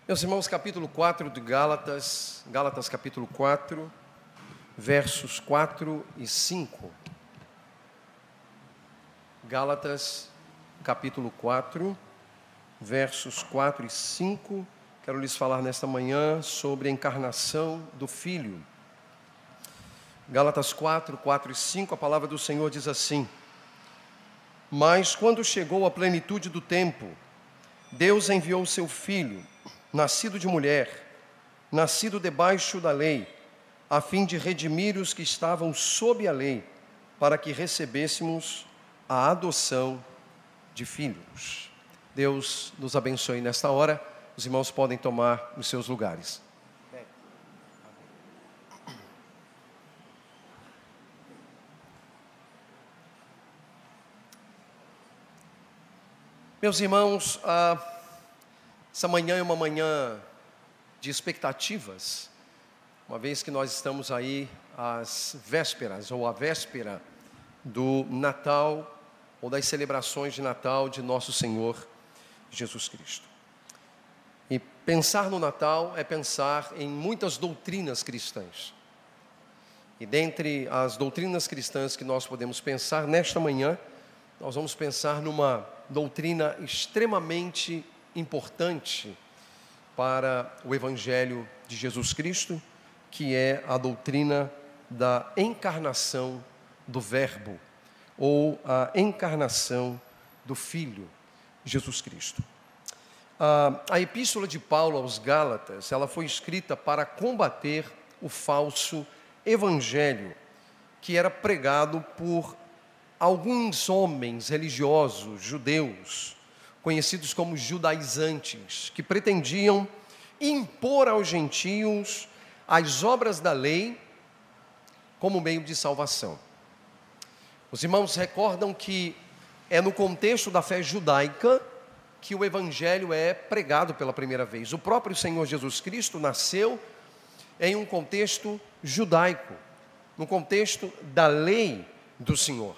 Meus irmãos, capítulo 4 de Gálatas, capítulo 4, versos 4 e 5. Gálatas, capítulo 4, versos 4 e 5. Quero lhes falar nesta manhã sobre a encarnação do Filho. Gálatas 4, 4 e 5, a palavra do Senhor diz assim: Mas quando chegou a plenitude do tempo, Deus enviou o seu Filho, nascido de mulher, nascido debaixo da lei, a fim de redimir os que estavam sob a lei, para que recebêssemos a adoção de filhos. Deus nos abençoe nesta hora. Os irmãos podem tomar os seus lugares. Meus irmãos, essa manhã é uma manhã de expectativas, uma vez que nós estamos aí às vésperas, ou à véspera do Natal, ou das celebrações de Natal de nosso Senhor Jesus Cristo. E pensar no Natal é pensar em muitas doutrinas cristãs. E dentre as doutrinas cristãs que nós podemos pensar nesta manhã, nós vamos pensar numa doutrina extremamente importante para o Evangelho de Jesus Cristo, que é a doutrina da encarnação do Verbo, ou a encarnação do Filho, Jesus Cristo. A epístola de Paulo aos Gálatas, ela foi escrita para combater o falso evangelho que era pregado por alguns homens religiosos, judeus, conhecidos como judaizantes, que pretendiam impor aos gentios as obras da lei como meio de salvação. Os irmãos recordam que é no contexto da fé judaica que o evangelho é pregado pela primeira vez. O próprio Senhor Jesus Cristo nasceu em um contexto judaico, no contexto da lei do Senhor.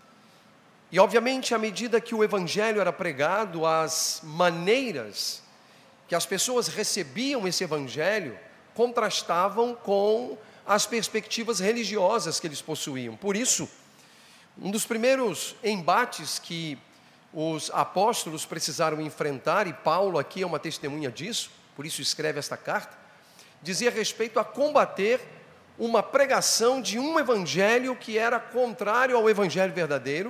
E obviamente, à medida que o evangelho era pregado, as maneiras que as pessoas recebiam esse evangelho contrastavam com as perspectivas religiosas que eles possuíam. Por isso, um dos primeiros embates que os apóstolos precisaram enfrentar, e Paulo aqui é uma testemunha disso, por isso escreve esta carta, dizia respeito a combater uma pregação de um evangelho que era contrário ao evangelho verdadeiro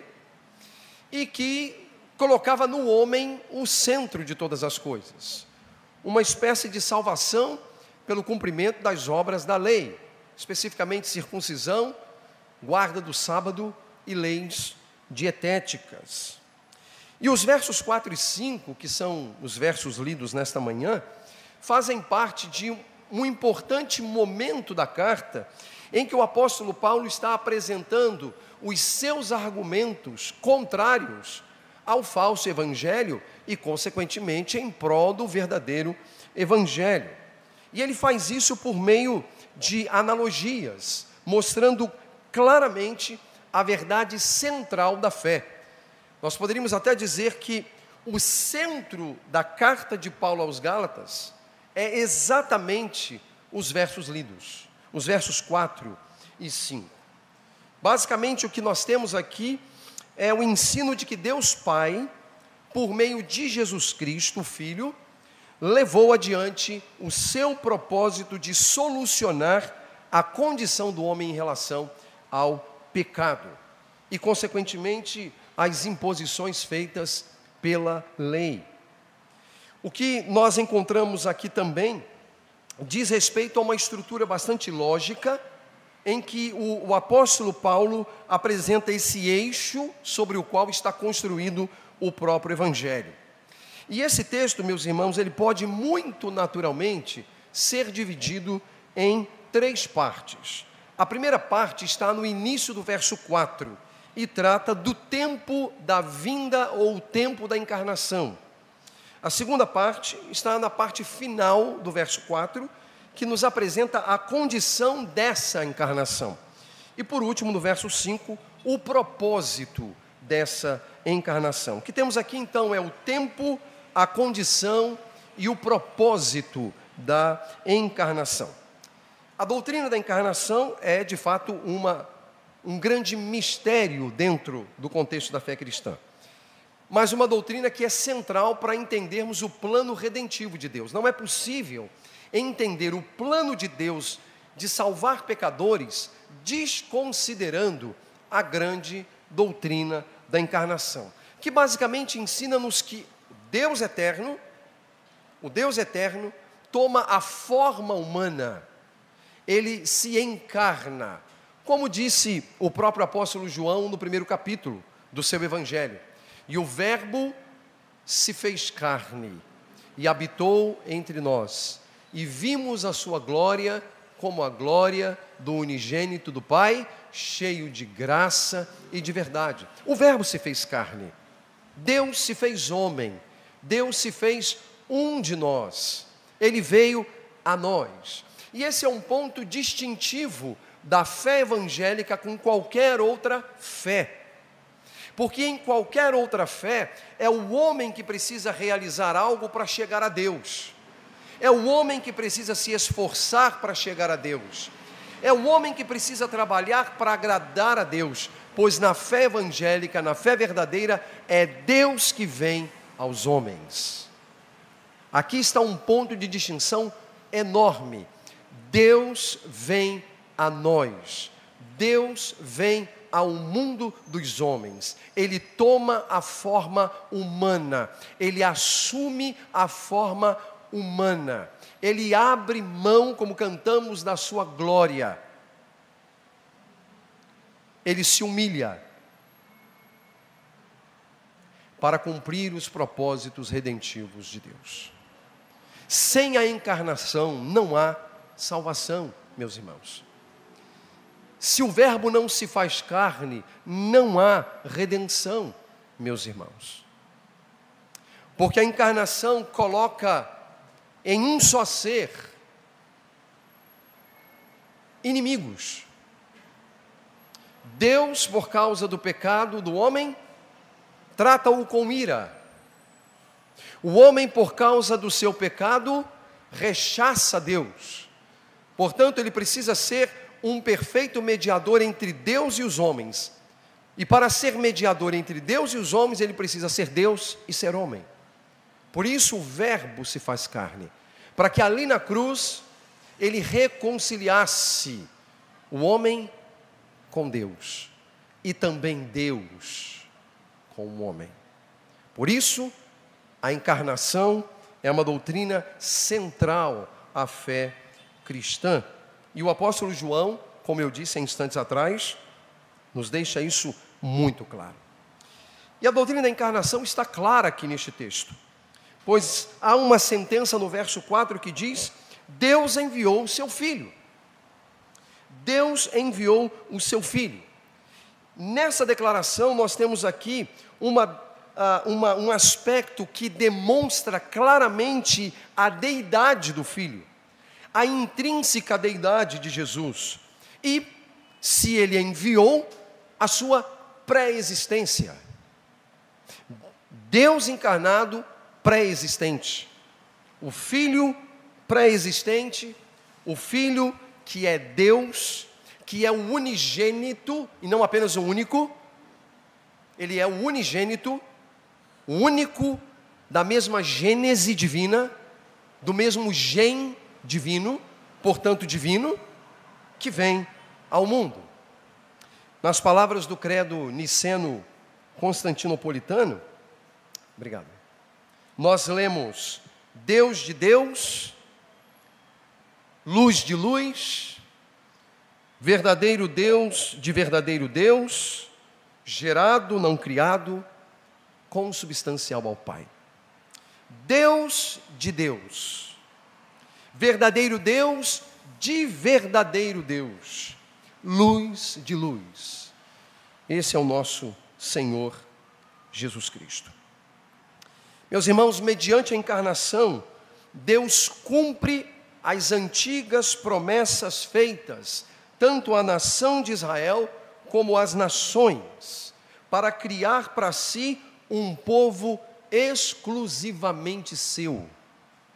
e que colocava no homem o centro de todas as coisas. Uma espécie de salvação pelo cumprimento das obras da lei, especificamente circuncisão, guarda do sábado e leis dietéticas. E os versos 4 e 5, que são os versos lidos nesta manhã, fazem parte de um importante momento da carta, em que o apóstolo Paulo está apresentando os seus argumentos contrários ao falso evangelho e, consequentemente, em prol do verdadeiro evangelho. E ele faz isso por meio de analogias, mostrando claramente a verdade central da fé. Nós poderíamos até dizer que o centro da carta de Paulo aos Gálatas é exatamente os versos lidos, os versos 4 e 5. Basicamente, o que nós temos aqui é o ensino de que Deus Pai, por meio de Jesus Cristo, o Filho, levou adiante o seu propósito de solucionar a condição do homem em relação ao pecado e, consequentemente, as imposições feitas pela lei. O que nós encontramos aqui também diz respeito a uma estrutura bastante lógica, em que o apóstolo Paulo apresenta esse eixo sobre o qual está construído o próprio evangelho. E esse texto, meus irmãos, ele pode muito naturalmente ser dividido em 3 partes. A primeira parte está no início do verso 4 e trata do tempo da vinda ou o tempo da encarnação. A segunda parte está na parte final do verso 4, que nos apresenta a condição dessa encarnação. E por último, no verso 5, o propósito dessa encarnação. O que temos aqui então é o tempo, a condição e o propósito da encarnação. A doutrina da encarnação é, de fato, um grande mistério dentro do contexto da fé cristã. Mas uma doutrina que é central para entendermos o plano redentivo de Deus. Não é possível entender o plano de Deus de salvar pecadores desconsiderando a grande doutrina da encarnação, que basicamente ensina-nos que o Deus eterno, toma a forma humana, ele se encarna, como disse o próprio apóstolo João no primeiro capítulo do seu evangelho. E o Verbo se fez carne e habitou entre nós, e vimos a sua glória como a glória do unigênito do Pai, cheio de graça e de verdade. O Verbo se fez carne, Deus se fez homem, Deus se fez um de nós, Ele veio a nós. E esse é um ponto distintivo da fé evangélica com qualquer outra fé. Porque em qualquer outra fé, é o homem que precisa realizar algo para chegar a Deus. É o homem que precisa se esforçar para chegar a Deus. É o homem que precisa trabalhar para agradar a Deus. Pois na fé evangélica, na fé verdadeira, é Deus que vem aos homens. Aqui está um ponto de distinção enorme. Deus vem a nós. Deus vem ao mundo dos homens. Ele toma a forma humana. Ele assume a forma humana. Ele abre mão, como cantamos, da sua glória. Ele se humilha para cumprir os propósitos redentivos de Deus. Sem a encarnação não há salvação, meus irmãos. Se o Verbo não se faz carne, não há redenção, meus irmãos. Porque a encarnação coloca em um só ser inimigos. Deus, por causa do pecado do homem, trata-o com ira. O homem, por causa do seu pecado, rechaça Deus. Portanto, ele precisa ser um perfeito mediador entre Deus e os homens. E para ser mediador entre Deus e os homens, ele precisa ser Deus e ser homem. Por isso o Verbo se faz carne, para que ali na cruz ele reconciliasse o homem com Deus e também Deus com o homem. Por isso, a encarnação é uma doutrina central à fé cristã. E o apóstolo João, como eu disse há instantes atrás, nos deixa isso muito claro. E a doutrina da encarnação está clara aqui neste texto, pois há uma sentença no verso 4 que diz: Deus enviou o seu Filho. Deus enviou o seu Filho. Nessa declaração nós temos aqui um aspecto que demonstra claramente a deidade do Filho, a intrínseca deidade de Jesus, e, se Ele enviou, a sua pré-existência. Deus encarnado, pré-existente. O Filho pré-existente, o Filho que é Deus, que é o unigênito, e não apenas o único. Ele é o unigênito, o único da mesma gênese divina, do mesmo gen divino, portanto divino, que vem ao mundo. Nas palavras do credo niceno-constantinopolitano, obrigado, nós lemos: Deus de Deus, luz de luz, verdadeiro Deus de verdadeiro Deus, gerado, não criado, consubstancial ao Pai. Deus de Deus, verdadeiro Deus de verdadeiro Deus, luz de luz. Esse é o nosso Senhor Jesus Cristo. Meus irmãos, mediante a encarnação, Deus cumpre as antigas promessas feitas, tanto à nação de Israel como às nações, para criar para si um povo exclusivamente seu.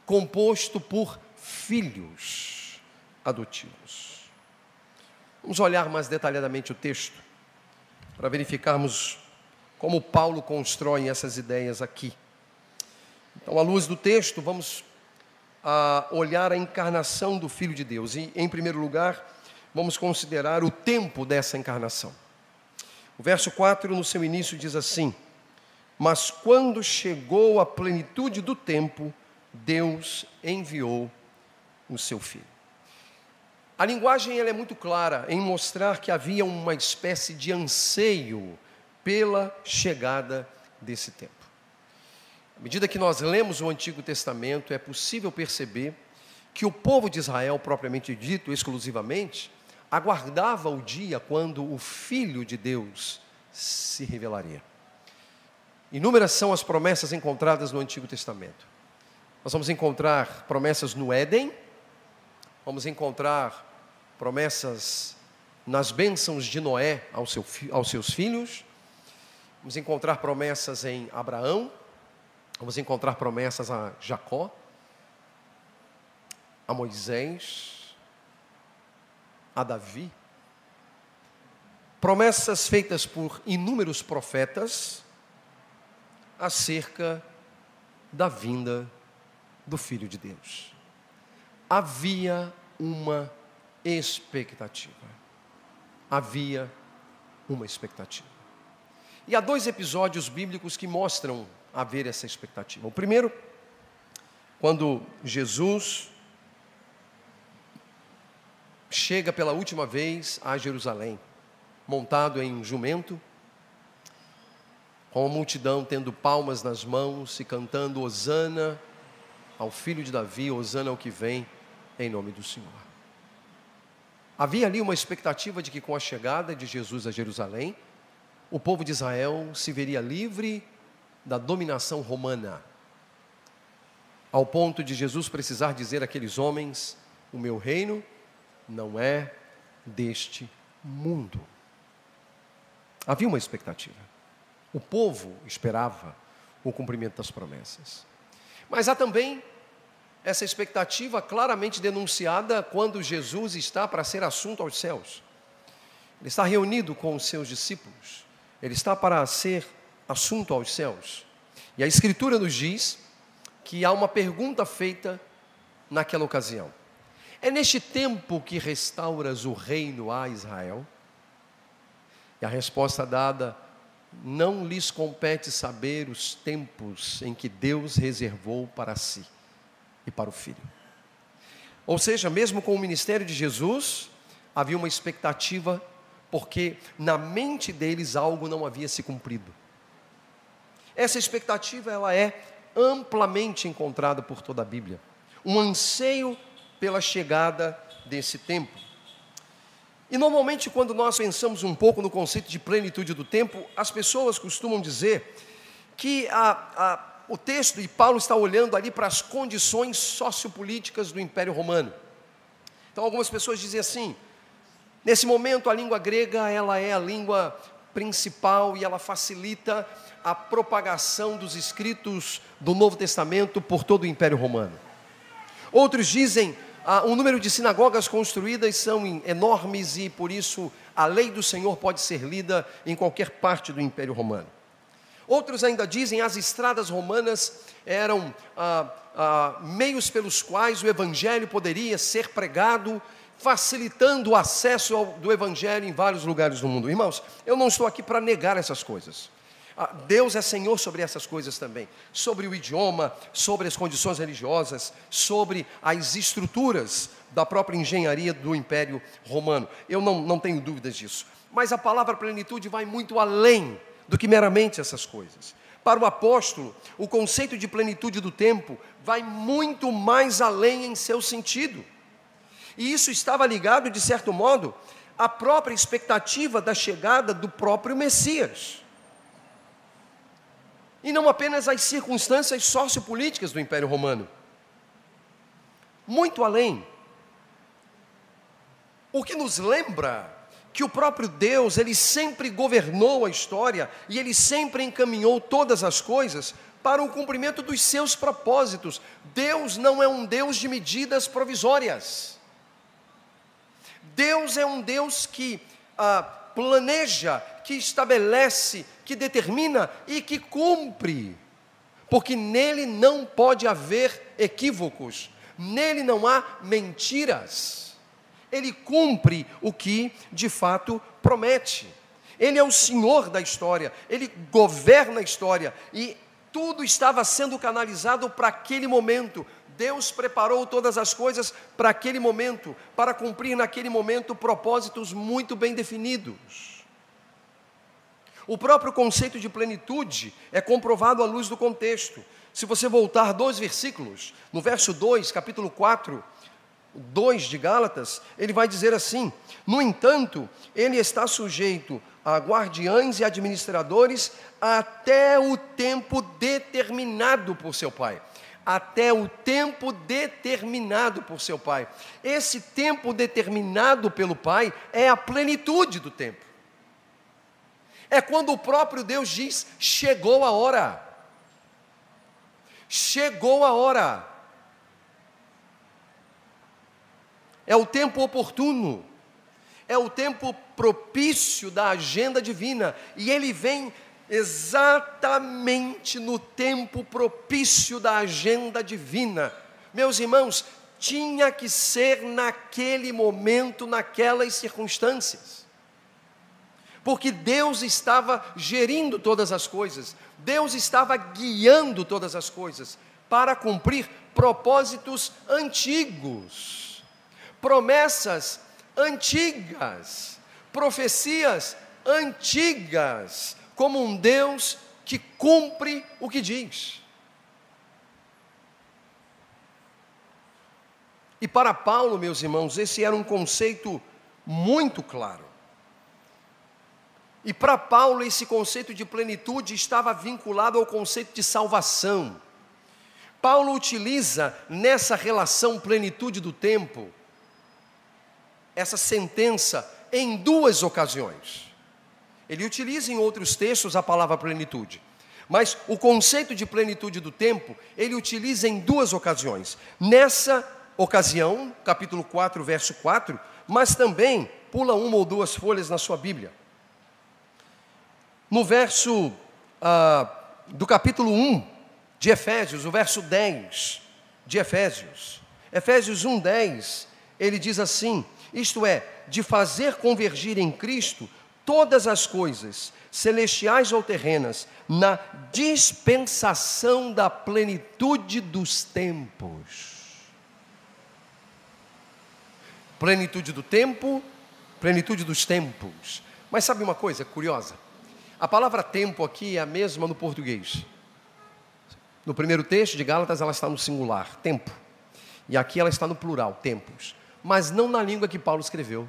composto por filhos adotivos. Vamos olhar mais detalhadamente o texto, para verificarmos como Paulo constrói essas ideias aqui. Então, à luz do texto, vamos olhar a encarnação do Filho de Deus. E, em primeiro lugar, vamos considerar o tempo dessa encarnação. O verso 4, no seu início, diz assim: mas quando chegou a plenitude do tempo, Deus enviou o seu Filho. A linguagem ela é muito clara em mostrar que havia uma espécie de anseio pela chegada desse tempo. À medida que nós lemos o Antigo Testamento, é possível perceber que o povo de Israel, propriamente dito, exclusivamente, aguardava o dia quando o Filho de Deus se revelaria. Inúmeras são as promessas encontradas no Antigo Testamento. Nós vamos encontrar promessas no Éden, vamos encontrar promessas nas bênçãos de Noé aos seus filhos, vamos encontrar promessas em Abraão, vamos encontrar promessas a Jacó, a Moisés, a Davi, promessas feitas por inúmeros profetas acerca da vinda do Filho de Deus. Havia uma expectativa. Havia uma expectativa. E há dois episódios bíblicos que mostram haver essa expectativa. O primeiro, quando Jesus chega pela última vez a Jerusalém, montado em um jumento, com a multidão tendo palmas nas mãos e cantando Hosana ao Filho de Davi, Hosana ao que vem em nome do Senhor. Havia ali uma expectativa de que com a chegada de Jesus a Jerusalém, o povo de Israel se veria livre da dominação romana, ao ponto de Jesus precisar dizer àqueles homens: o meu reino não é deste mundo. Havia uma expectativa. O povo esperava o cumprimento das promessas. Mas há também essa expectativa claramente denunciada quando Jesus está para ser assunto aos céus. Ele está reunido com os seus discípulos. Ele está para ser assunto aos céus. E a Escritura nos diz que há uma pergunta feita naquela ocasião: é neste tempo que restauras o reino a Israel? E a resposta dada: não lhes compete saber os tempos em que Deus reservou para si e para o Filho. Ou seja, mesmo com o ministério de Jesus, havia uma expectativa, porque na mente deles algo não havia se cumprido. Essa expectativa ela é amplamente encontrada por toda a Bíblia. Um anseio pela chegada desse tempo. E normalmente quando nós pensamos um pouco no conceito de plenitude do tempo, as pessoas costumam dizer que o texto, e Paulo está olhando ali para as condições sociopolíticas do Império Romano. Então algumas pessoas dizem assim: nesse momento a língua grega ela é a língua principal e ela facilita a propagação dos escritos do Novo Testamento por todo o Império Romano. Outros dizem: o número de sinagogas construídas são enormes e por isso a lei do Senhor pode ser lida em qualquer parte do Império Romano. Outros ainda dizem: as estradas romanas eram meios pelos quais o Evangelho poderia ser pregado, facilitando o acesso do Evangelho em vários lugares do mundo. Irmãos, eu não estou aqui para negar essas coisas. Deus é Senhor sobre essas coisas também, sobre o idioma, sobre as condições religiosas, sobre as estruturas da própria engenharia do Império Romano. Eu não tenho dúvidas disso. Mas a palavra plenitude vai muito além do que meramente essas coisas. Para o apóstolo, o conceito de plenitude do tempo vai muito mais além em seu sentido. E isso estava ligado, de certo modo, à própria expectativa da chegada do próprio Messias. E não apenas as circunstâncias sociopolíticas do Império Romano. Muito além. O que nos lembra que o próprio Deus, Ele sempre governou a história e Ele sempre encaminhou todas as coisas para o cumprimento dos seus propósitos. Deus não é um Deus de medidas provisórias. Deus é um Deus que planeja, que estabelece, que determina e que cumpre. Porque nele não pode haver equívocos, nele não há mentiras. Ele cumpre o que de fato promete. Ele é o Senhor da história, Ele governa a história e tudo estava sendo canalizado para aquele momento. Deus preparou todas as coisas para aquele momento, para cumprir naquele momento propósitos muito bem definidos. O próprio conceito de plenitude é comprovado à luz do contexto. Se você voltar 2 versículos, no verso 2, capítulo 4, 2 de Gálatas, ele vai dizer assim: no entanto, ele está sujeito a guardiães e administradores até o tempo determinado por seu Pai. Até o tempo determinado por seu Pai. Esse tempo determinado pelo Pai é a plenitude do tempo. É quando o próprio Deus diz: chegou a hora. Chegou a hora. É o tempo oportuno. É o tempo propício da agenda divina. E ele vem exatamente no tempo propício da agenda divina. Meus irmãos, tinha que ser naquele momento, naquelas circunstâncias. Porque Deus estava gerindo todas as coisas, Deus estava guiando todas as coisas para cumprir propósitos antigos, promessas antigas, profecias antigas, como um Deus que cumpre o que diz. E para Paulo, meus irmãos, esse era um conceito muito claro. E para Paulo, esse conceito de plenitude estava vinculado ao conceito de salvação. Paulo utiliza nessa relação plenitude do tempo, essa sentença em 2 ocasiões. Ele utiliza em outros textos a palavra plenitude, mas o conceito de plenitude do tempo, ele utiliza em 2 ocasiões. Nessa ocasião, capítulo 4, verso 4, mas também, pula 1 ou 2 folhas na sua Bíblia. No verso do capítulo 1 de Efésios, o verso 10 de Efésios. Efésios 1:10, ele diz assim: isto é, de fazer convergir em Cristo todas as coisas, celestiais ou terrenas, na dispensação da plenitude dos tempos. Plenitude do tempo, plenitude dos tempos. Mas sabe uma coisa curiosa? A palavra tempo aqui é a mesma no português. No primeiro texto de Gálatas ela está no singular, tempo. E aqui ela está no plural, tempos. Mas não na língua que Paulo escreveu.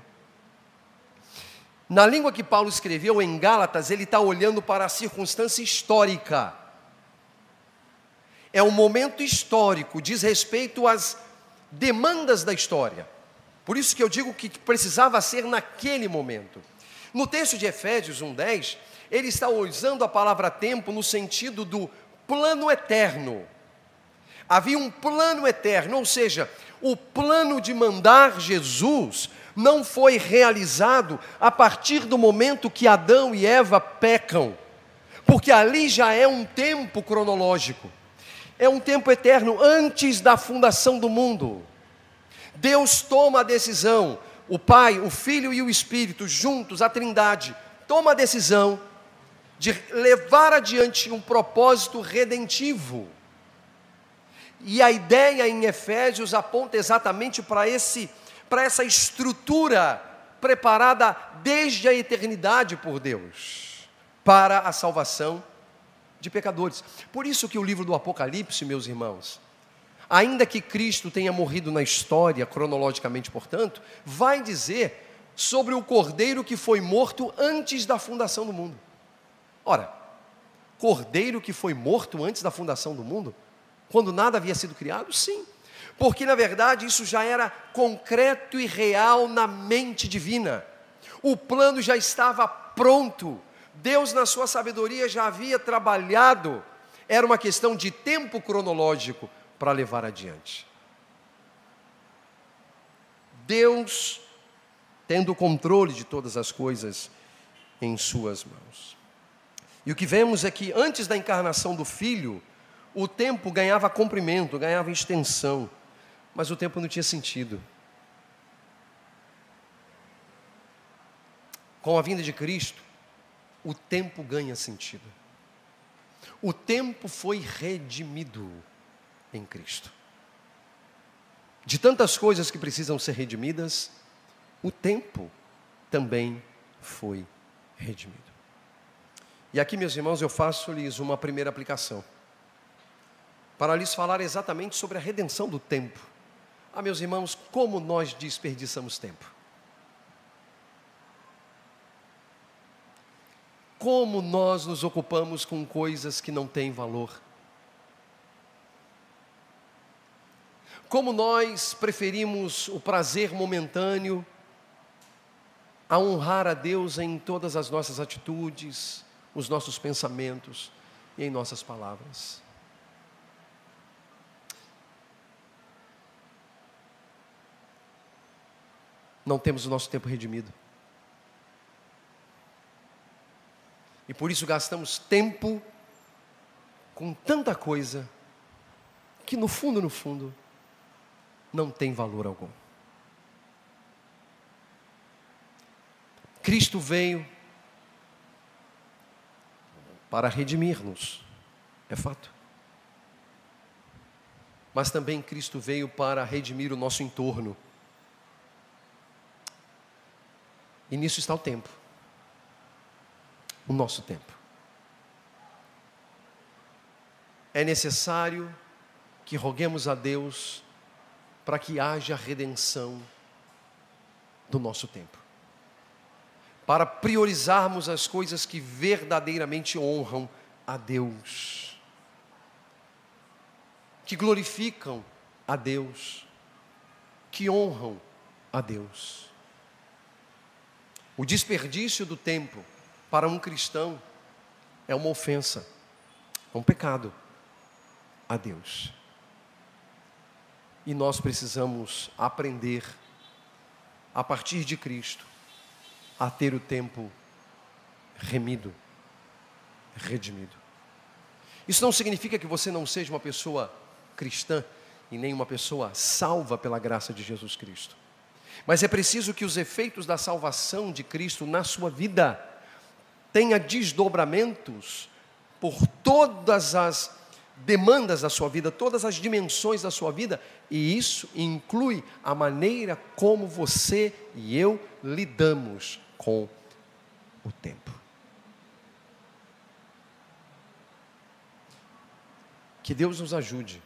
Na língua que Paulo escreveu em Gálatas, ele está olhando para a circunstância histórica. É um momento histórico, diz respeito às demandas da história. Por isso que eu digo que precisava ser naquele momento. No texto de Efésios 1:10, ele está usando a palavra tempo no sentido do plano eterno. Havia um plano eterno, ou seja, o plano de mandar Jesus não foi realizado a partir do momento que Adão e Eva pecam, porque ali já é um tempo cronológico, é um tempo eterno antes da fundação do mundo. Deus toma a decisão, o Pai, o Filho e o Espírito juntos, a Trindade, toma a decisão de levar adiante um propósito redentivo. E a ideia em Efésios aponta exatamente para essa estrutura preparada desde a eternidade por Deus, para a salvação de pecadores. Por isso que o livro do Apocalipse, meus irmãos, ainda que Cristo tenha morrido na história, cronologicamente, portanto, vai dizer sobre o Cordeiro que foi morto antes da fundação do mundo. Ora, Cordeiro que foi morto antes da fundação do mundo? Quando nada havia sido criado? Sim, porque na verdade isso já era concreto e real na mente divina. O plano já estava pronto. Deus, na sua sabedoria, já havia trabalhado. Era uma questão de tempo cronológico para levar adiante. Deus tendo o controle de todas as coisas em suas mãos. E o que vemos é que antes da encarnação do Filho, o tempo ganhava comprimento, ganhava extensão, mas o tempo não tinha sentido. Com a vinda de Cristo, o tempo ganha sentido. O tempo foi redimido em Cristo. De tantas coisas que precisam ser redimidas, o tempo também foi redimido. E aqui, meus irmãos, eu faço-lhes uma primeira aplicação, para lhes falar exatamente sobre a redenção do tempo. Meus irmãos, como nós desperdiçamos tempo. Como nós nos ocupamos com coisas que não têm valor. Como nós preferimos o prazer momentâneo a honrar a Deus em todas as nossas atitudes, os nossos pensamentos e em nossas palavras. Não temos o nosso tempo redimido. E por isso gastamos tempo com tanta coisa que no fundo, não tem valor algum. Cristo veio para redimir-nos, é fato. Mas também Cristo veio para redimir o nosso entorno. E nisso está o tempo. O nosso tempo. É necessário que roguemos a Deus para que haja redenção do nosso tempo. Para priorizarmos as coisas que verdadeiramente honram a Deus. Que glorificam a Deus. Que honram a Deus. O desperdício do tempo para um cristão é uma ofensa, é um pecado a Deus. E nós precisamos aprender, a partir de Cristo, a ter o tempo redimido. Isso não significa que você não seja uma pessoa cristã e nem uma pessoa salva pela graça de Jesus Cristo. Mas é preciso que os efeitos da salvação de Cristo na sua vida tenha desdobramentos por todas as demandas da sua vida, todas as dimensões da sua vida, e isso inclui a maneira como você e eu lidamos com o tempo. Que Deus nos ajude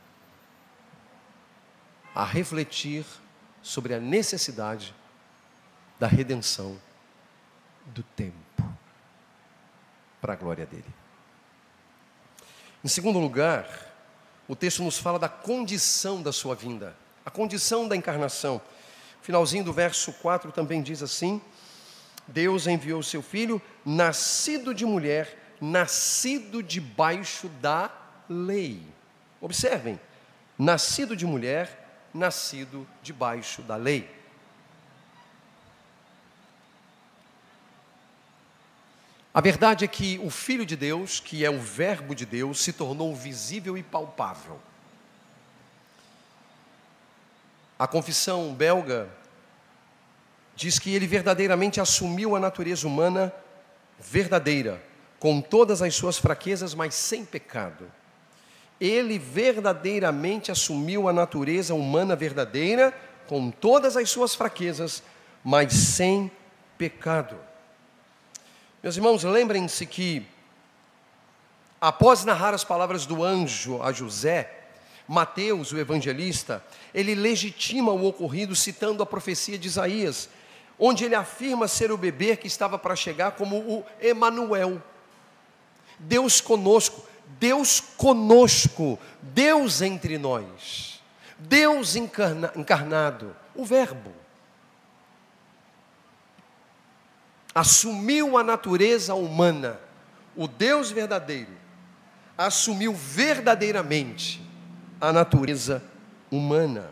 a refletir sobre a necessidade da redenção do tempo, para a glória dele. Em segundo lugar, o texto nos fala da condição da sua vinda, a condição da encarnação. Finalzinho do verso 4 também diz assim: Deus enviou o seu filho, nascido de mulher, nascido debaixo da lei. Observem, nascido de mulher, nascido debaixo da lei. A verdade é que o Filho de Deus, que é o Verbo de Deus, se tornou visível e palpável. A confissão belga diz que ele verdadeiramente assumiu a natureza humana verdadeira, com todas as suas fraquezas, mas sem pecado. Ele verdadeiramente assumiu a natureza humana verdadeira, com todas as suas fraquezas, mas sem pecado. Meus irmãos, lembrem-se que, após narrar as palavras do anjo a José, Mateus, o evangelista, ele legitima o ocorrido citando a profecia de Isaías, onde ele afirma ser o bebê que estava para chegar como o Emanuel. Deus conosco, Deus entre nós, Deus encarnado, o Verbo. assumiu a natureza humana. O Deus verdadeiro assumiu verdadeiramente a natureza humana.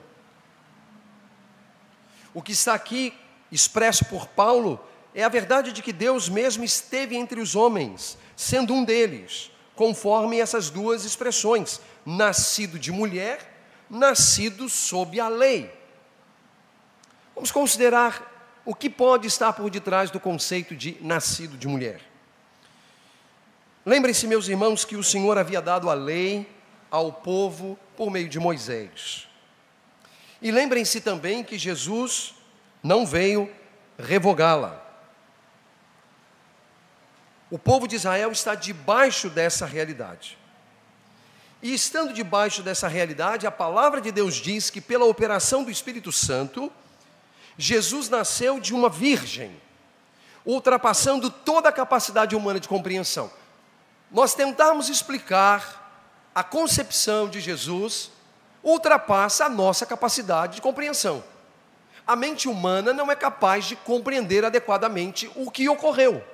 O que está aqui expresso por Paulo é a verdade de que Deus mesmo esteve entre os homens, sendo um deles, conforme essas duas expressões: nascido de mulher, nascido sob a lei. Vamos considerar o que pode estar por detrás do conceito de nascido de mulher. Lembrem-se, meus irmãos, que o Senhor havia dado a lei ao povo por meio de Moisés. E lembrem-se também que Jesus não veio revogá-la. O povo de Israel está debaixo dessa realidade. E estando debaixo dessa realidade, a palavra de Deus diz que pela operação do Espírito Santo, Jesus nasceu de uma virgem, ultrapassando toda a capacidade humana de compreensão. Nós tentarmos explicar a concepção de Jesus, ultrapassa a nossa capacidade de compreensão. A mente humana não é capaz de compreender adequadamente o que ocorreu.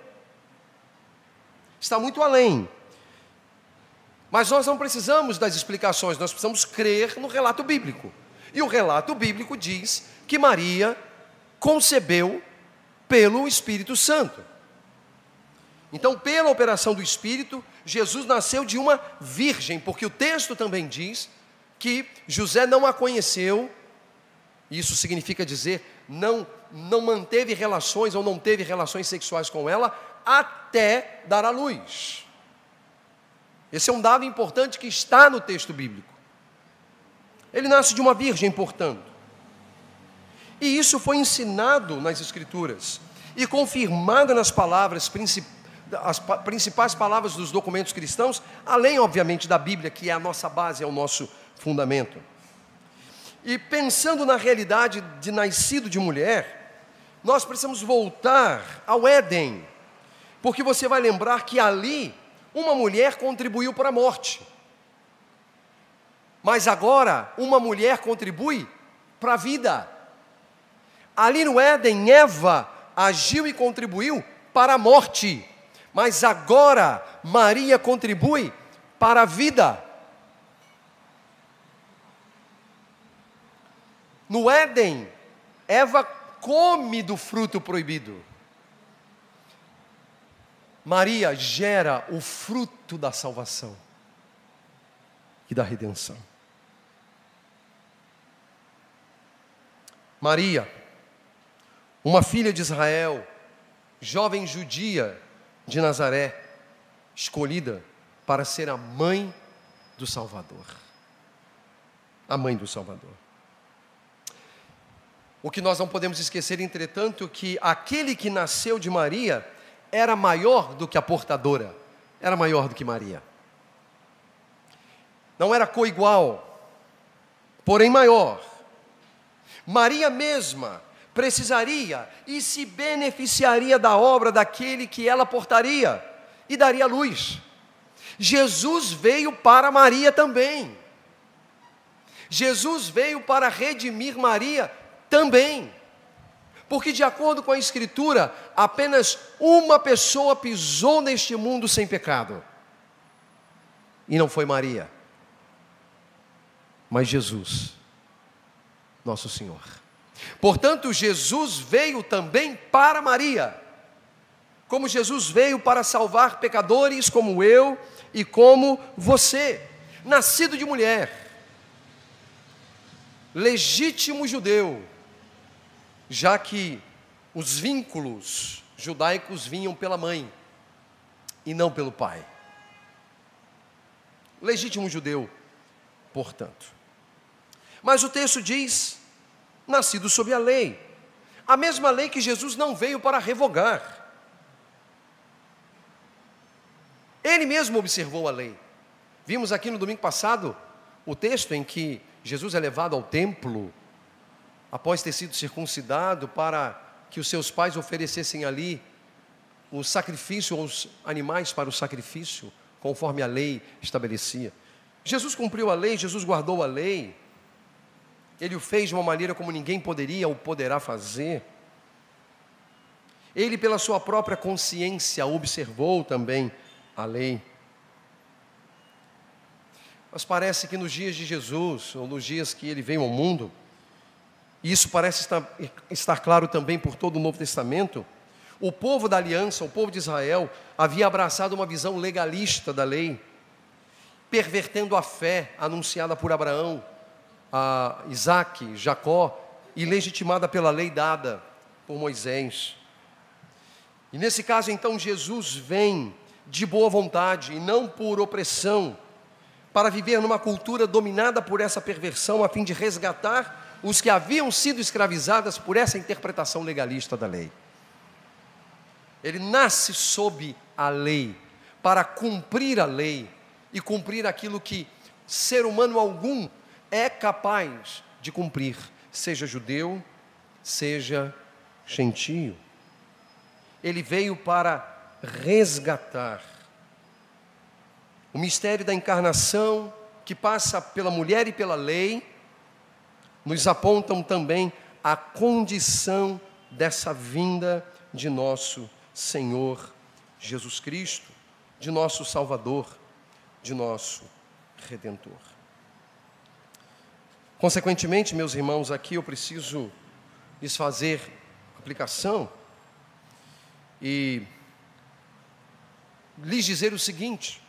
Está muito além. Mas nós não precisamos das explicações, nós precisamos crer no relato bíblico. E o relato bíblico diz que Maria concebeu pelo Espírito Santo. Então, pela operação do Espírito, Jesus nasceu de uma virgem, porque o texto também diz que José não a conheceu. Isso significa dizer, não manteve relações ou não teve relações sexuais com ela até dar à luz. Esse é um dado importante que está no texto bíblico. Ele nasce de uma virgem, portanto. E isso foi ensinado nas Escrituras e confirmado nas palavras, as principais palavras dos documentos cristãos, além, obviamente, da Bíblia, que é a nossa base, é o nosso fundamento. E pensando na realidade de nascido de mulher, nós precisamos voltar ao Éden, porque você vai lembrar que ali uma mulher contribuiu para a morte. Mas agora uma mulher contribui para a vida. Ali no Éden, Eva agiu e contribuiu para a morte. Mas agora Maria contribui para a vida. No Éden, Eva come do fruto proibido. Maria gera o fruto da salvação e da redenção. Maria, uma filha de Israel, jovem judia de Nazaré, escolhida para ser a mãe do Salvador. A mãe do Salvador. O que nós não podemos esquecer, entretanto, que aquele que nasceu de Maria era maior do que a portadora, era maior do que Maria. Não era coigual, porém maior. Maria mesma precisaria e se beneficiaria da obra daquele que ela portaria e daria luz. Jesus veio para Maria também. Jesus veio para redimir Maria também. Porque de acordo com a Escritura, apenas uma pessoa pisou neste mundo sem pecado. E não foi Maria, mas Jesus, nosso Senhor. Portanto, Jesus veio também para Maria, como Jesus veio para salvar pecadores como eu e como você, nascido de mulher, legítimo judeu, já que os vínculos judaicos vinham pela mãe e não pelo pai. Legítimo judeu, portanto. Mas o texto diz, nascido sob a lei, a mesma lei que Jesus não veio para revogar. Ele mesmo observou a lei. Vimos aqui no domingo passado o texto em que Jesus é levado ao templo após ter sido circuncidado, para que os seus pais oferecessem ali o sacrifício, ou os animais para o sacrifício, conforme a lei estabelecia. Jesus cumpriu a lei, Jesus guardou a lei. Ele o fez de uma maneira como ninguém poderia ou poderá fazer. Ele, pela sua própria consciência, observou também a lei. Mas parece que nos dias de Jesus, ou nos dias que ele veio ao mundo, e isso parece estar claro também por todo o Novo Testamento, o povo da aliança, o povo de Israel, havia abraçado uma visão legalista da lei, pervertendo a fé anunciada por Abraão, a Isaque, Jacó, e legitimada pela lei dada por Moisés. E nesse caso, então, Jesus vem de boa vontade e não por opressão, para viver numa cultura dominada por essa perversão, a fim de resgatar os que haviam sido escravizados por essa interpretação legalista da lei. Ele nasce sob a lei, para cumprir a lei e cumprir aquilo que ser humano algum é capaz de cumprir, seja judeu, seja gentio. Ele veio para resgatar. O mistério da encarnação, que passa pela mulher e pela lei, nos apontam também a condição dessa vinda de nosso Senhor Jesus Cristo, de nosso Salvador, de nosso Redentor. Consequentemente, meus irmãos, aqui eu preciso lhes fazer aplicação e lhes dizer o seguinte: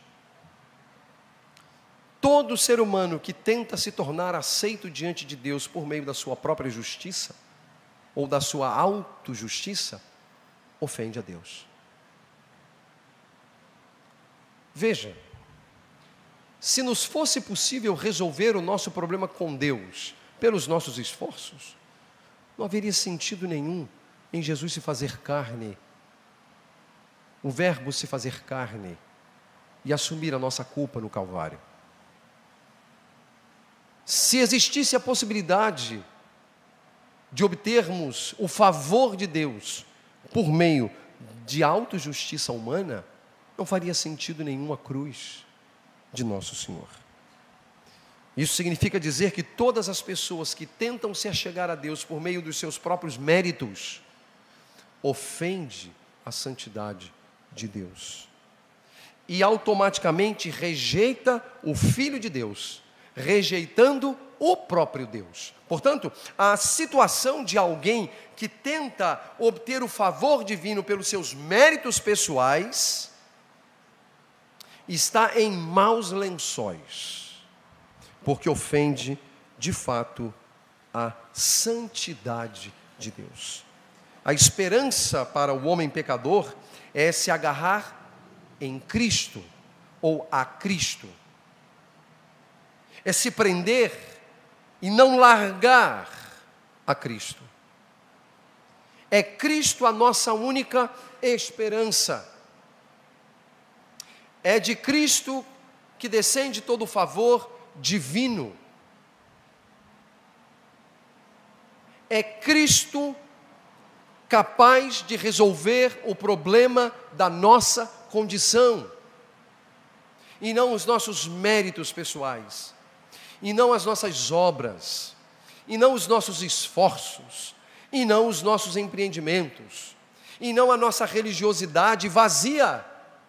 todo ser humano que tenta se tornar aceito diante de Deus por meio da sua própria justiça, ou da sua autojustiça, ofende a Deus. Veja, se nos fosse possível resolver o nosso problema com Deus pelos nossos esforços, não haveria sentido nenhum em Jesus se fazer carne, o Verbo se fazer carne e assumir a nossa culpa no Calvário. Se existisse a possibilidade de obtermos o favor de Deus por meio de autojustiça humana, não faria sentido nenhum a cruz de nosso Senhor. Isso significa dizer que todas as pessoas que tentam se achegar a Deus por meio dos seus próprios méritos, ofende a santidade de Deus. E automaticamente rejeita o Filho de Deus, rejeitando o próprio Deus. Portanto, a situação de alguém que tenta obter o favor divino pelos seus méritos pessoais está em maus lençóis, porque ofende de fato a santidade de Deus. A esperança para o homem pecador é se agarrar em Cristo ou a Cristo. É se prender e não largar a Cristo. É Cristo a nossa única esperança. É de Cristo que descende todo o favor divino. É Cristo capaz de resolver o problema da nossa condição, e não os nossos méritos pessoais, e não as nossas obras, e não os nossos esforços, e não os nossos empreendimentos, e não a nossa religiosidade vazia,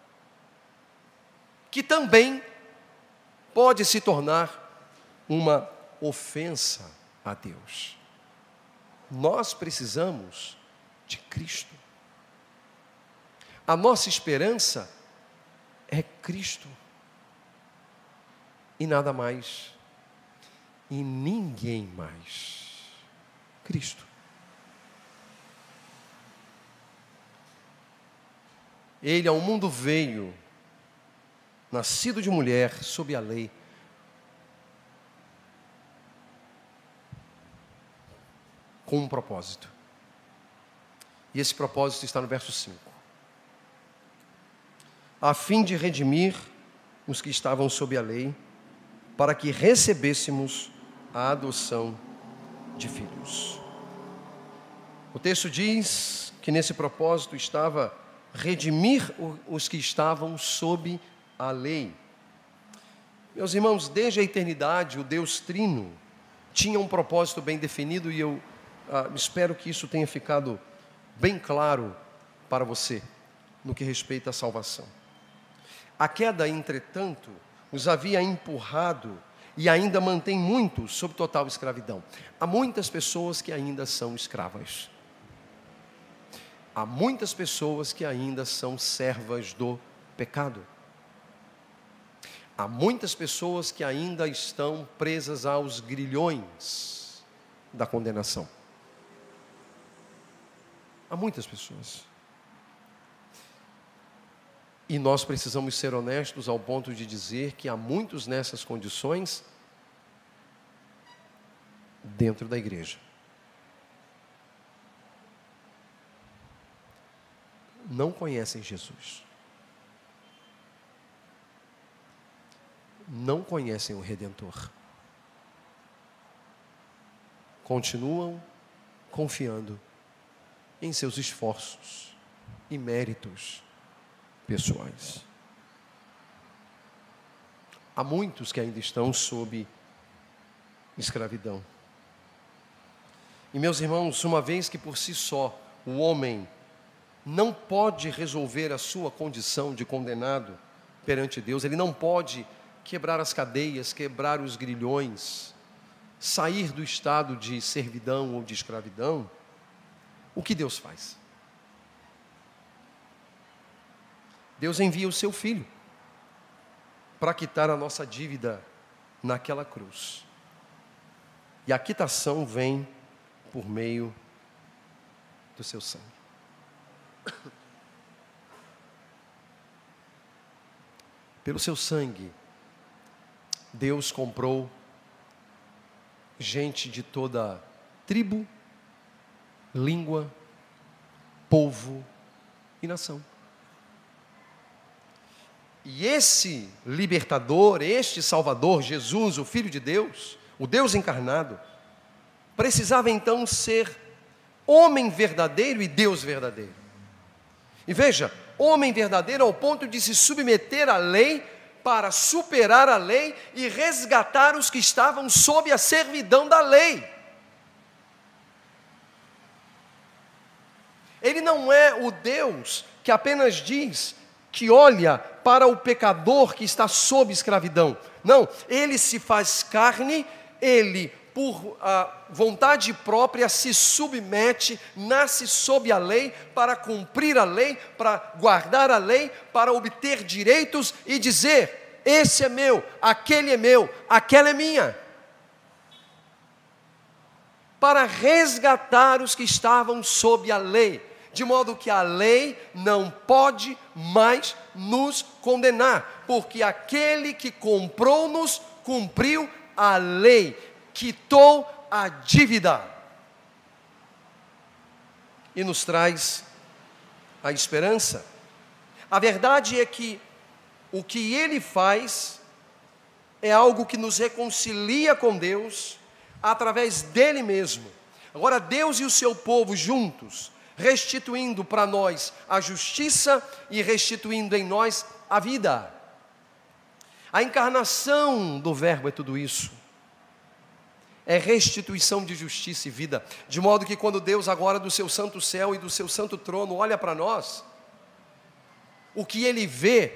que também pode se tornar uma ofensa a Deus. Nós precisamos de Cristo. A nossa esperança é Cristo e nada mais e ninguém mais. Cristo. Ele ao mundo veio, nascido de mulher, sob a lei, com um propósito. E esse propósito está no verso 5. A fim de redimir os que estavam sob a lei, para que recebêssemos a adoção de filhos. O texto diz que nesse propósito estava redimir os que estavam sob a lei. Meus irmãos, desde a eternidade, o Deus Trino tinha um propósito bem definido, e eu espero que isso tenha ficado bem claro para você no que respeita à salvação. A queda, entretanto, os havia empurrado e ainda mantém muitos sob total escravidão. Há muitas pessoas que ainda são escravas. Há muitas pessoas que ainda são servas do pecado. Há muitas pessoas que ainda estão presas aos grilhões da condenação. Há muitas pessoas. E nós precisamos ser honestos ao ponto de dizer que há muitos nessas condições dentro da igreja. Não conhecem Jesus. Não conhecem o Redentor. Continuam confiando em seus esforços e méritos pessoais. Há muitos que ainda estão sob escravidão. E meus irmãos, uma vez que por si só o homem não pode resolver a sua condição de condenado perante Deus, ele não pode quebrar as cadeias, quebrar os grilhões, sair do estado de servidão ou de escravidão, o que Deus faz? Deus envia o seu Filho para quitar a nossa dívida naquela cruz. E a quitação vem por meio do seu sangue. Pelo seu sangue, Deus comprou gente de toda tribo, língua, povo e nação. E esse libertador, este Salvador, Jesus, o Filho de Deus, o Deus encarnado, precisava então ser homem verdadeiro e Deus verdadeiro. E veja, homem verdadeiro ao ponto de se submeter à lei para superar a lei e resgatar os que estavam sob a servidão da lei. Ele não é o Deus que apenas diz que olha para o pecador que está sob escravidão. Não, ele se faz carne, ele por vontade própria se submete, nasce sob a lei para cumprir a lei, para guardar a lei, para obter direitos e dizer: esse é meu, aquele é meu, aquela é minha. Para resgatar os que estavam sob a lei, de modo que a lei não pode mais nos condenar, porque aquele que comprou-nos cumpriu a lei, quitou a dívida e nos traz a esperança. A verdade é que o que ele faz é algo que nos reconcilia com Deus através dele mesmo. Agora, Deus e o seu povo juntos, restituindo para nós a justiça e restituindo em nós a vida. A encarnação do Verbo é tudo isso. É restituição de justiça e vida. De modo que quando Deus agora do seu santo céu e do seu santo trono olha para nós, o que Ele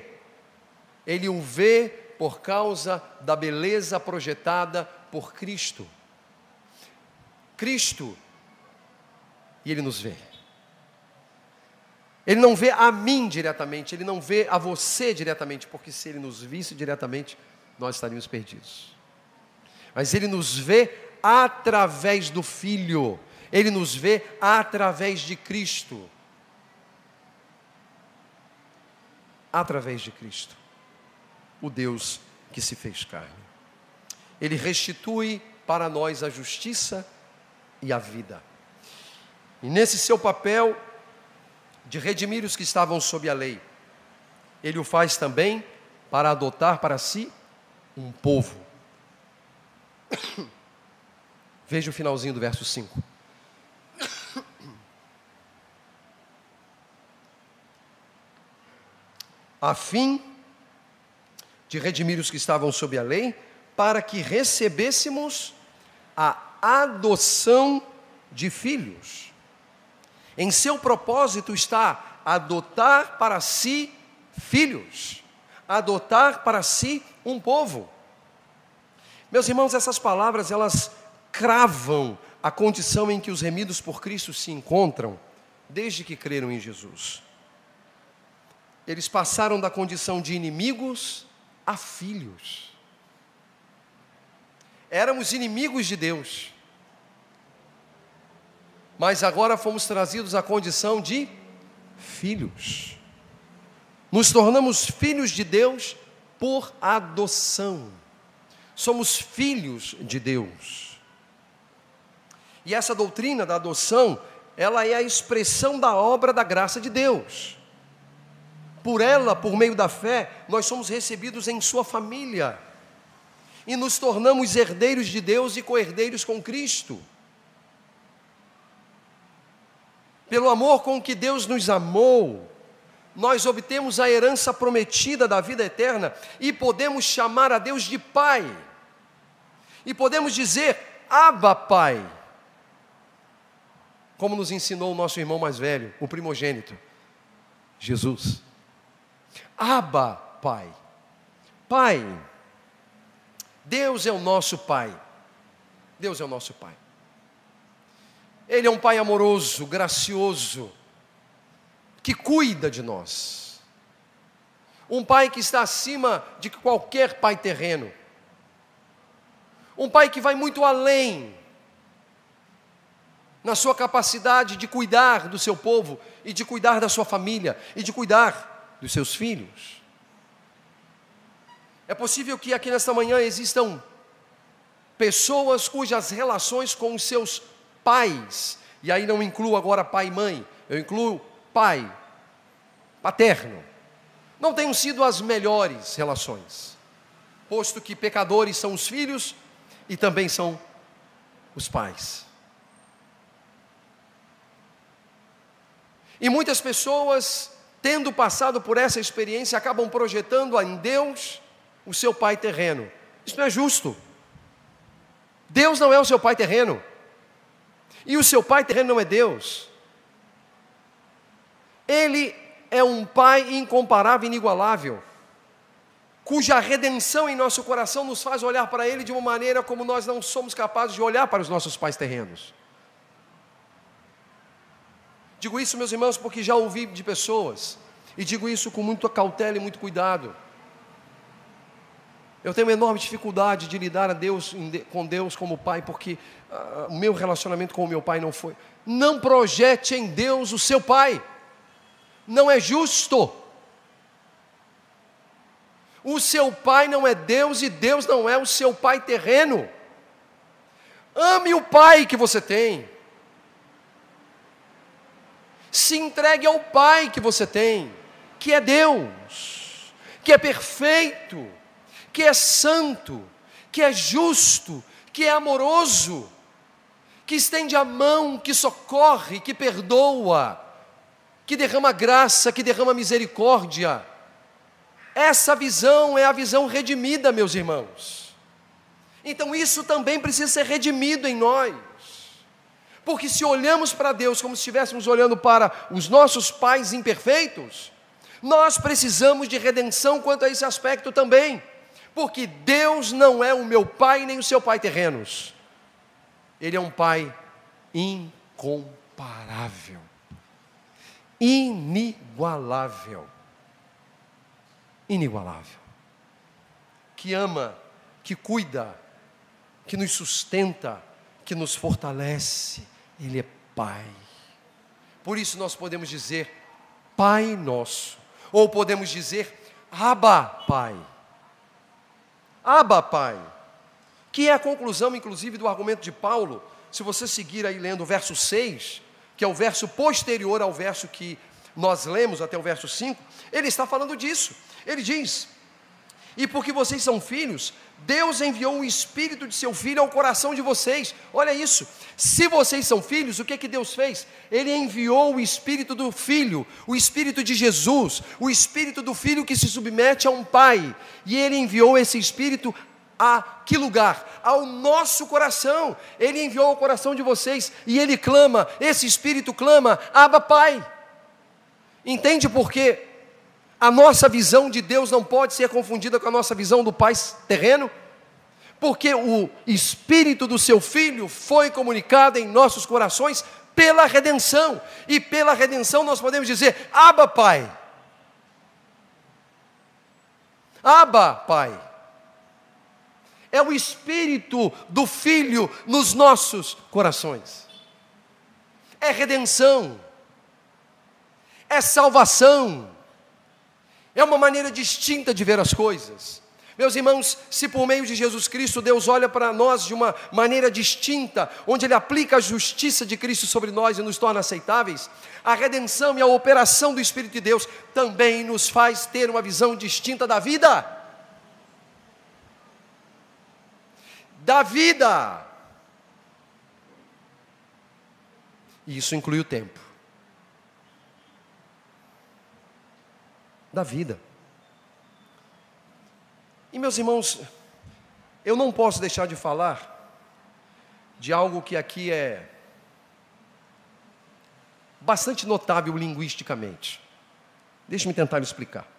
o vê por causa da beleza projetada por Cristo. Cristo, e Ele nos vê. Ele não vê a mim diretamente, Ele não vê a você diretamente, porque se Ele nos visse diretamente, nós estaríamos perdidos. Mas Ele nos vê através do Filho, Ele nos vê através de Cristo. Através de Cristo, o Deus que se fez carne. Ele restitui para nós a justiça e a vida. E nesse seu papel de redimir os que estavam sob a lei, Ele o faz também para adotar para si um povo. Veja o finalzinho do verso 5. A fim de redimir os que estavam sob a lei, para que recebêssemos a adoção de filhos. Em seu propósito está adotar para si filhos, adotar para si um povo. Meus irmãos, essas palavras, elas cravam a condição em que os remidos por Cristo se encontram, desde que creram em Jesus. Eles passaram da condição de inimigos a filhos. Éramos inimigos de Deus, mas agora fomos trazidos à condição de filhos. Nos tornamos filhos de Deus por adoção. Somos filhos de Deus. E essa doutrina da adoção, ela é a expressão da obra da graça de Deus. Por ela, por meio da fé, nós somos recebidos em sua família. E nos tornamos herdeiros de Deus e co-herdeiros com Cristo. Pelo amor com que Deus nos amou, nós obtemos a herança prometida da vida eterna e podemos chamar a Deus de Pai. E podemos dizer, Abba, Pai. Como nos ensinou o nosso irmão mais velho, o primogênito, Jesus. Abba, Pai. Pai. Deus é o nosso Pai. Deus é o nosso Pai. Ele é um Pai amoroso, gracioso, que cuida de nós. Um Pai que está acima de qualquer pai terreno. Um Pai que vai muito além na sua capacidade de cuidar do seu povo e de cuidar da sua família e de cuidar dos seus filhos. É possível que aqui nesta manhã existam pessoas cujas relações com os seus pais, e aí não incluo agora pai e mãe, eu incluo pai, paterno, não tenham sido as melhores relações, posto que pecadores são os filhos e também são os pais. E muitas pessoas, tendo passado por essa experiência, acabam projetando em Deus o seu pai terreno. Isso não é justo. Deus não é o seu pai terreno. E o seu pai terreno não é Deus. Ele é um pai incomparável, inigualável, cuja redenção em nosso coração nos faz olhar para ele de uma maneira como nós não somos capazes de olhar para os nossos pais terrenos. Digo isso, meus irmãos, porque já ouvi de pessoas, e digo isso com muita cautela e muito cuidado. Eu tenho uma enorme dificuldade de lidar com Deus como pai, porque o meu relacionamento com o meu pai não foi. Não projete em Deus o seu pai. Não é justo. O seu pai não é Deus e Deus não é o seu pai terreno. Ame o pai que você tem. Se entregue ao pai que você tem, que é Deus, que é perfeito, que é santo, que é justo, que é amoroso, que estende a mão, que socorre, que perdoa, que derrama graça, que derrama misericórdia. Essa visão é a visão redimida, meus irmãos. Então isso também precisa ser redimido em nós. Porque se olhamos para Deus como se estivéssemos olhando para os nossos pais imperfeitos, nós precisamos de redenção quanto a esse aspecto também. Porque Deus não é o meu pai nem o seu pai terrenos. Ele é um pai incomparável, inigualável, inigualável, que ama, que cuida, que nos sustenta, que nos fortalece. Ele é Pai. Por isso nós podemos dizer Pai nosso, ou podemos dizer Abba, Pai. Abba, Pai, que é a conclusão, inclusive, do argumento de Paulo. Se você seguir aí lendo o verso 6, que é o verso posterior ao verso que nós lemos até o verso 5, ele está falando disso. Ele diz: e porque vocês são filhos, Deus enviou o Espírito de seu Filho ao coração de vocês. Olha isso, se vocês são filhos, o que é que Deus fez? Ele enviou o Espírito do Filho, o Espírito de Jesus, o Espírito do Filho que se submete a um Pai. E Ele enviou esse Espírito a que lugar? Ao nosso coração. Ele enviou ao coração de vocês e Ele clama, esse Espírito clama, Abba, Pai. Entende por que a nossa visão de Deus não pode ser confundida com a nossa visão do Pai terreno? Porque o Espírito do seu Filho foi comunicado em nossos corações pela redenção. E pela redenção nós podemos dizer: Abba, Pai. Abba, Pai. É o Espírito do Filho nos nossos corações. É redenção. É salvação. É uma maneira distinta de ver as coisas. Meus irmãos, se por meio de Jesus Cristo Deus olha para nós de uma maneira distinta, onde Ele aplica a justiça de Cristo sobre nós e nos torna aceitáveis, a redenção e a operação do Espírito de Deus também nos faz ter uma visão distinta da vida. Da vida. E isso inclui o tempo. Da vida. E meus irmãos, eu não posso deixar de falar de algo que aqui é bastante notável linguisticamente. Deixe-me tentar me explicar.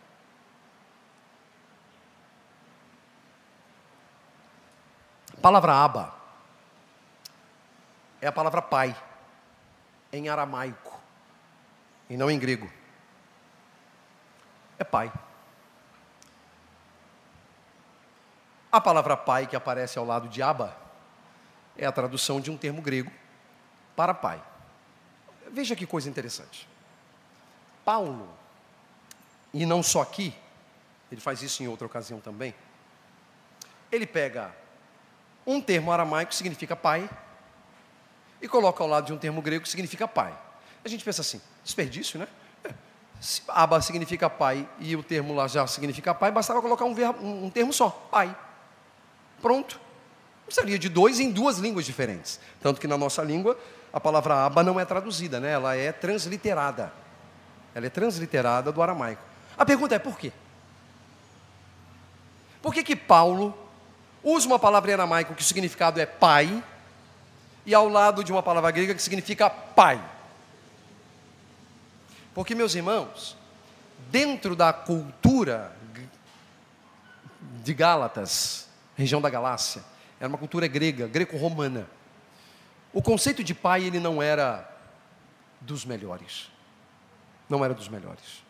A palavra Abba é a palavra pai em aramaico e não em grego. É pai. A palavra pai que aparece ao lado de Abba é a tradução de um termo grego para pai. Veja que coisa interessante. Paulo, e não só aqui, ele faz isso em outra ocasião também, ele pega um termo aramaico que significa pai e coloca ao lado de um termo grego que significa pai. A gente pensa assim, desperdício, né? Se Abba significa pai e o termo lá já significa pai, bastava colocar um termo só, pai. Pronto. Não precisaria de dois em duas línguas diferentes. Tanto que na nossa língua, a palavra Abba não é traduzida, né? Ela é transliterada. Ela é transliterada do aramaico. A pergunta é por quê? Por que Paulo usa uma palavra em aramaico que o significado é pai e ao lado de uma palavra grega que significa pai? Porque, meus irmãos, dentro da cultura de Gálatas, região da Galácia, era uma cultura grega, greco-romana. O conceito de pai, ele não era dos melhores. Não era dos melhores.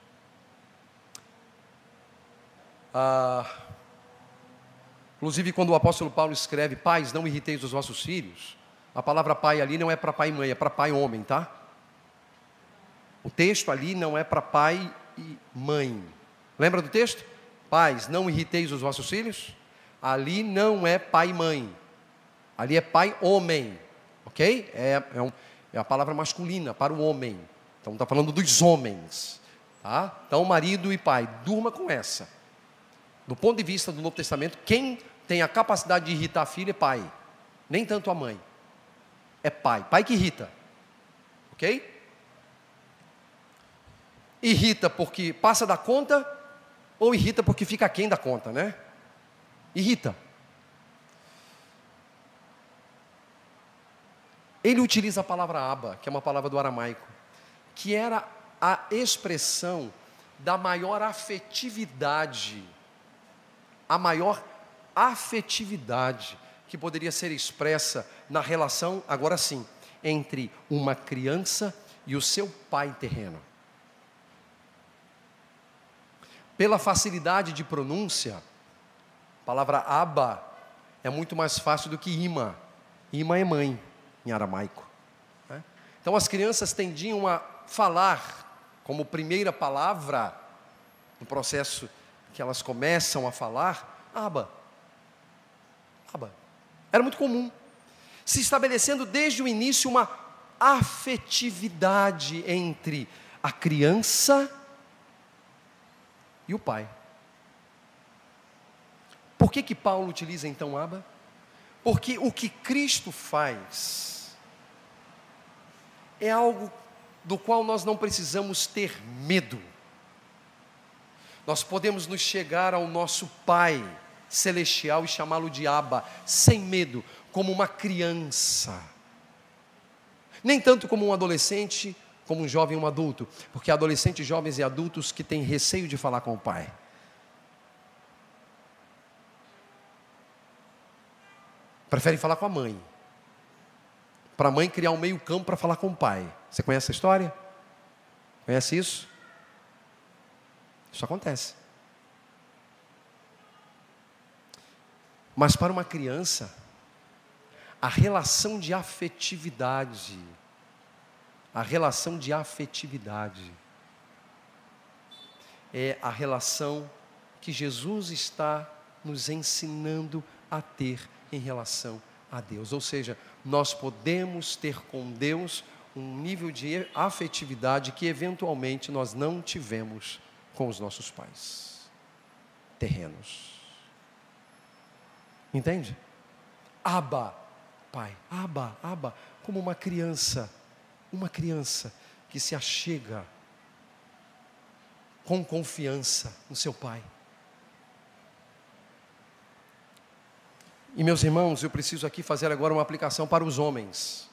Inclusive, quando o apóstolo Paulo escreve: pais, não irriteis os vossos filhos, a palavra pai ali não é para pai e mãe, é para pai e homem, tá? O texto ali não é para pai e mãe. Lembra do texto? Pais, não irriteis os vossos filhos. Ali não é pai e mãe. Ali é pai homem. Ok? É a palavra masculina para o homem. Então está falando dos homens. Tá? Então marido e pai, durma com essa. Do ponto de vista do Novo Testamento, quem tem a capacidade de irritar a filha é pai. Nem tanto a mãe. É pai. Pai que irrita. Ok? Irrita porque passa da conta ou irrita porque fica aquém da conta, né? Irrita. Ele utiliza a palavra Abba, que é uma palavra do aramaico, que era a expressão da maior afetividade, a maior afetividade que poderia ser expressa na relação, agora sim, entre uma criança e o seu pai terreno. Pela facilidade de pronúncia, a palavra Abba é muito mais fácil do que Ima. Ima é mãe, em aramaico. Né? Então as crianças tendiam a falar como primeira palavra, no processo que elas começam a falar, Abba. Abba. Era muito comum. Se estabelecendo desde o início uma afetividade entre a criança e o pai. Por que Paulo utiliza então Abba? Porque o que Cristo faz é algo do qual nós não precisamos ter medo. Nós podemos nos chegar ao nosso Pai celestial e chamá-lo de Abba, sem medo, como uma criança. Nem tanto como um adolescente, como um jovem e um adulto, porque há adolescentes, jovens e adultos que têm receio de falar com o pai. Preferem falar com a mãe, para a mãe criar um meio campo para falar com o pai. Você conhece essa história? Conhece isso? Isso acontece. Mas para uma criança, a relação de afetividade, é a relação que Jesus está nos ensinando a ter em relação a Deus. Ou seja, nós podemos ter com Deus um nível de afetividade que eventualmente nós não tivemos com os nossos pais terrenos. Entende? Abba, pai, Abba, como uma criança que se achega com confiança no seu pai. E meus irmãos, eu preciso aqui fazer agora uma aplicação para os homens.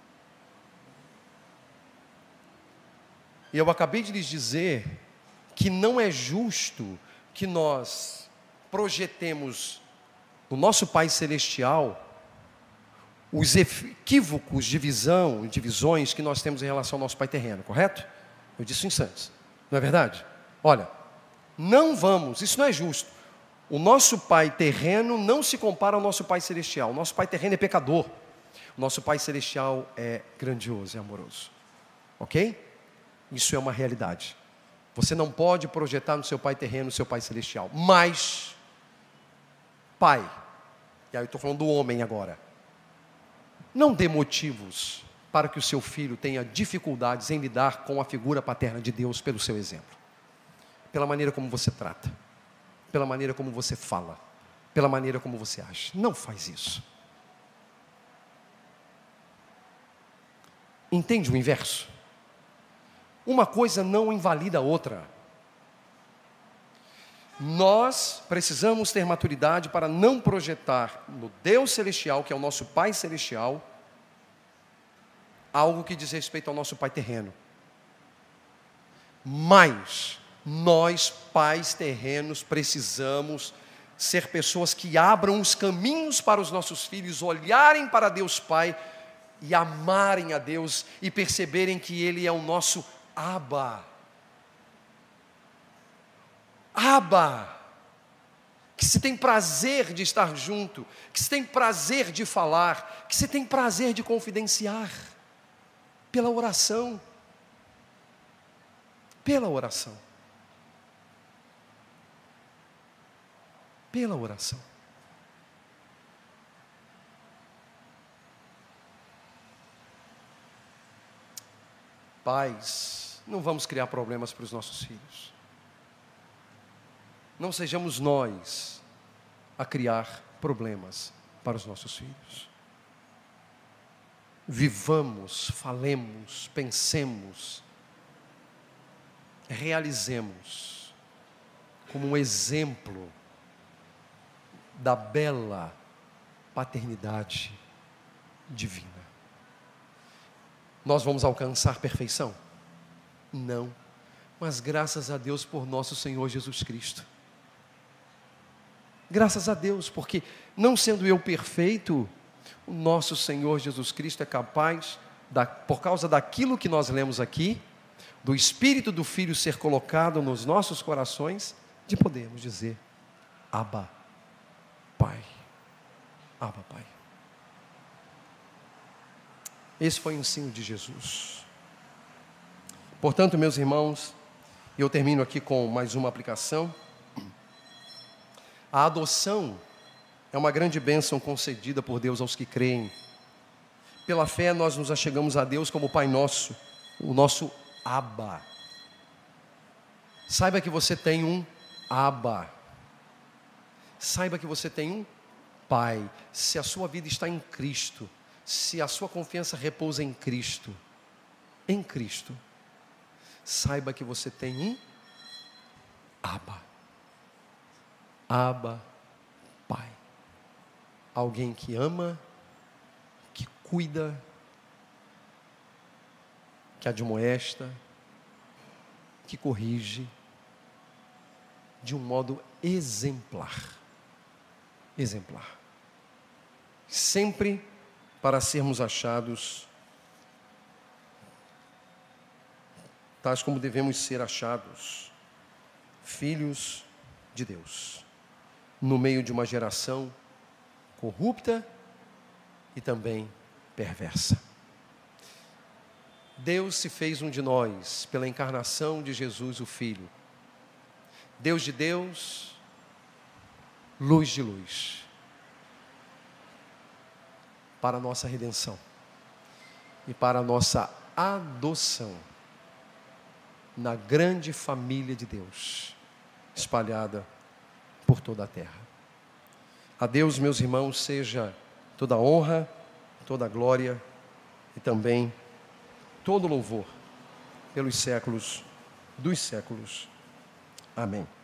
E eu acabei de lhes dizer que não é justo que nós projetemos no nosso Pai Celestial os equívocos de visão, divisões que nós temos em relação ao nosso Pai terreno, correto? Eu disse isso antes, não é verdade? Olha, isso não é justo. O nosso Pai terreno não se compara ao nosso Pai Celestial. O nosso Pai terreno é pecador. O nosso Pai Celestial é grandioso e amoroso. Ok? Isso é uma realidade. Você não pode projetar no seu Pai terreno o seu Pai Celestial. Mas, pai, e aí eu estou falando do homem agora, não dê motivos para que o seu filho tenha dificuldades em lidar com a figura paterna de Deus pelo seu exemplo. Pela maneira como você trata, pela maneira como você fala, pela maneira como você age. Não faz isso. Entende o inverso? Uma coisa não invalida a outra. Nós precisamos ter maturidade para não projetar no Deus Celestial, que é o nosso Pai Celestial, algo que diz respeito ao nosso Pai terreno. Mas nós, pais terrenos, precisamos ser pessoas que abram os caminhos para os nossos filhos olharem para Deus Pai e amarem a Deus e perceberem que Ele é o nosso Abba, que se tem prazer de estar junto, que se tem prazer de falar, que se tem prazer de confidenciar, pela oração, pela oração. Pais, não vamos criar problemas para os nossos filhos. Não sejamos nós a criar problemas para os nossos filhos. Vivamos, falemos, pensemos, realizemos como um exemplo da bela paternidade divina. Nós vamos alcançar perfeição? Não, mas graças a Deus por nosso Senhor Jesus Cristo. Graças a Deus, porque não sendo eu perfeito, o nosso Senhor Jesus Cristo é capaz, por causa daquilo que nós lemos aqui, do Espírito do Filho ser colocado nos nossos corações, de podermos dizer, Abba, Pai. Abba, Pai. Esse foi o ensino de Jesus. Portanto, meus irmãos, eu termino aqui com mais uma aplicação. A adoção é uma grande bênção concedida por Deus aos que creem. Pela fé nós nos achegamos a Deus como Pai nosso, o nosso Abba. Saiba que você tem um Abba. Saiba que você tem um Pai. Se a sua vida está em Cristo, se a sua confiança repousa em Cristo, saiba que você tem um Abba. Abba, Pai. Alguém que ama, que cuida, que admoesta, que corrige de um modo exemplar. Exemplar. Sempre para sermos achados tais como devemos ser achados, filhos de Deus, no meio de uma geração corrupta e também perversa. Deus se fez um de nós pela encarnação de Jesus, o Filho. Deus de Deus, luz de luz, para a nossa redenção e para a nossa adoção na grande família de Deus, espalhada por toda a terra. A Deus, meus irmãos, seja toda a honra, toda a glória e também todo louvor pelos séculos dos séculos. Amém.